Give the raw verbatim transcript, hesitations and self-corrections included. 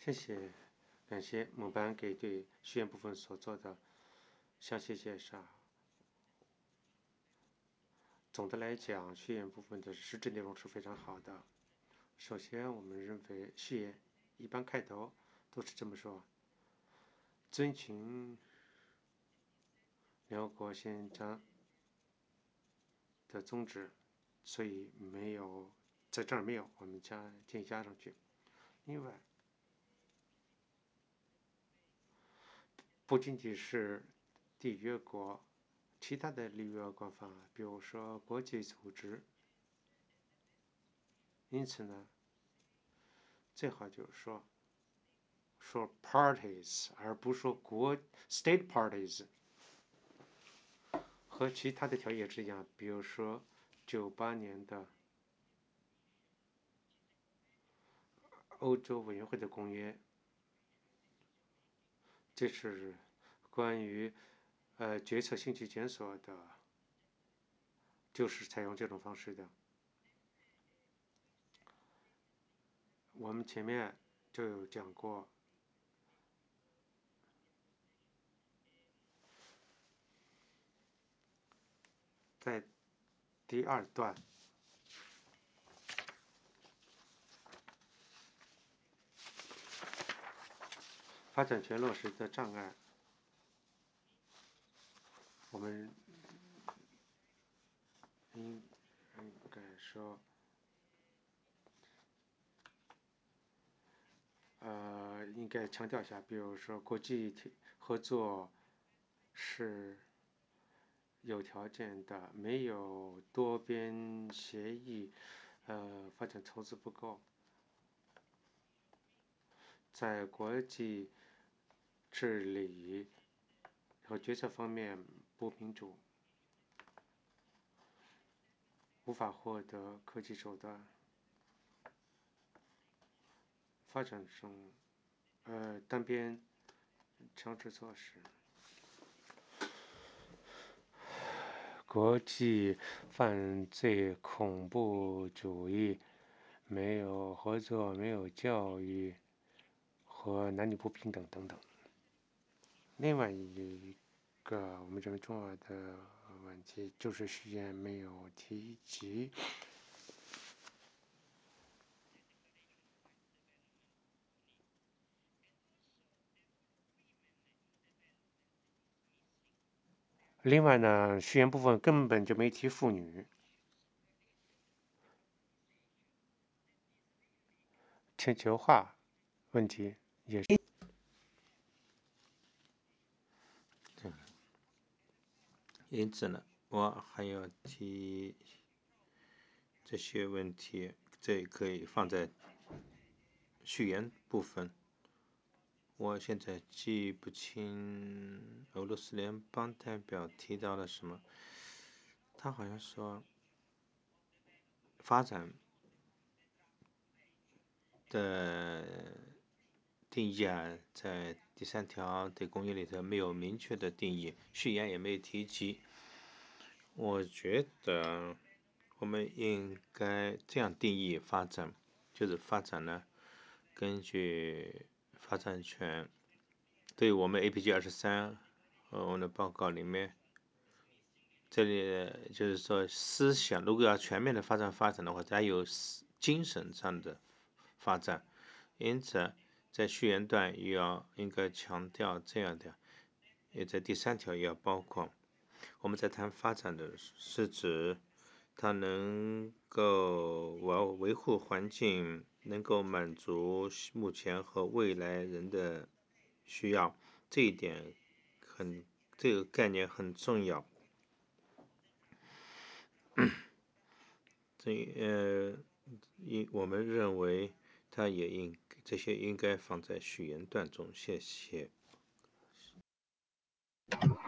谢谢，感谢母班给对序言部分所做的详细介绍。总的来讲，序言部分的实质内容是非常好的。首先，我们认为序言一般开头都是这么说：遵循联合国宪章的宗旨，所以没有在这儿没有，我们加建议加上去。另外，不仅仅是缔约国，其他的缔约国法，比如说国际组织。因此呢，最好就是说说 parties， 而不是说国 state parties。和其他的条约是一样，比如说九八年的欧洲委员会的公约，这是关于呃决策信息检索的，就是采用这种方式的。我们前面就有讲过，在第二段发展权落实的障碍，我们应应该说，呃，应该强调一下，比如说国际合作是有条件的，没有多边协议，呃，发展投资不够，在国际治理和决策方面不民主，无法获得科技手段，发展中，呃，单边强制措施。国际犯罪、恐怖主义，没有合作，没有教育和男女不平等等等。另外一个我们认为重要的问题就是序言没有提及另外呢，序言部分根本就没提妇女。全球化问题也是。 因此呢，我还要提这些问题，这可以放在序言部分。我现在记不清俄罗斯联邦代表提到了什么，他好像说发展的定义啊，在第三条对工业里头没有明确的定义，序言也没有提及。我觉得我们应该这样定义发展，就是发展呢，根据发展权，对我们 A P G 二十三和我们的报告里面，这里就是说思想如果要全面的发展发展的话，它有精神上的发展，因此在序言段也要应该强调这样的，也在第三条也要包括。我们在谈发展的是指它能够维护环境，能够满足目前和未来人的需要，这一点很，这个概念很重要。这呃，应我们认为它也应这些应该放在序言段中。谢谢。